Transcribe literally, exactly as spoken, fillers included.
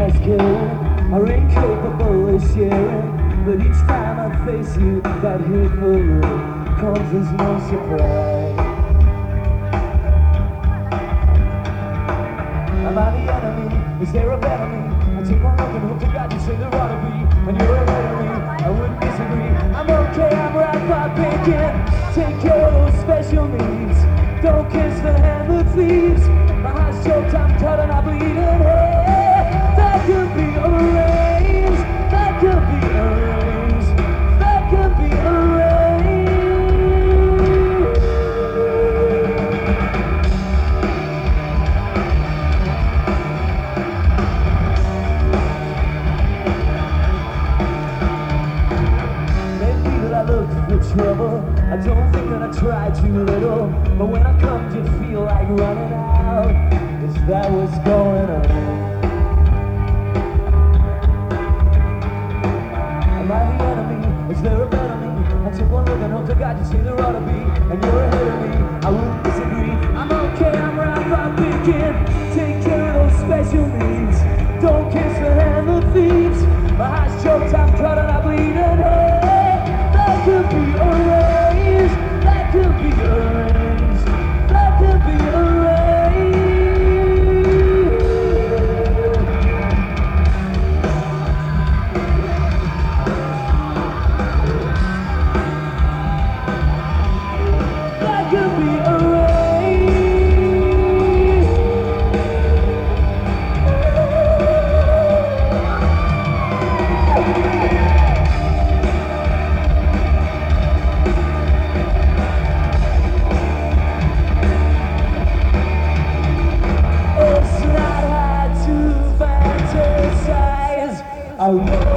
nice killing, are incapable of sharing. But each time I face you, that hateful look comes as no surprise. Am I the enemy? Is there a better me? I take one look and hope to God you say there ought to be. And you're ahead of me, I wouldn't disagree. I'm okay, I'm right by picking. Take care of those special needs. Don't kiss the hand that feeds. My heart's choked, I'm cut and I'm bleeding. Hey, that could be arranged. That could be arranged. That could be arranged. Maybe that I look for trouble. I don't think that I try too little. But when I come to feel like running out, is that what's going on? Am I the enemy? Is there a better me? I take one look and hope to God you say there ought to be. And you're ahead of me, I wouldn't disagree. I'm okay, I'm right by picking. Take care of those special needs. Don't kiss the hand that feeds. My heart's choked, I'm cut and I'm bleeding. Hey, that could be arranged. That could be arranged. That could be arranged. That could be arranged. It's not hard to fantasize. I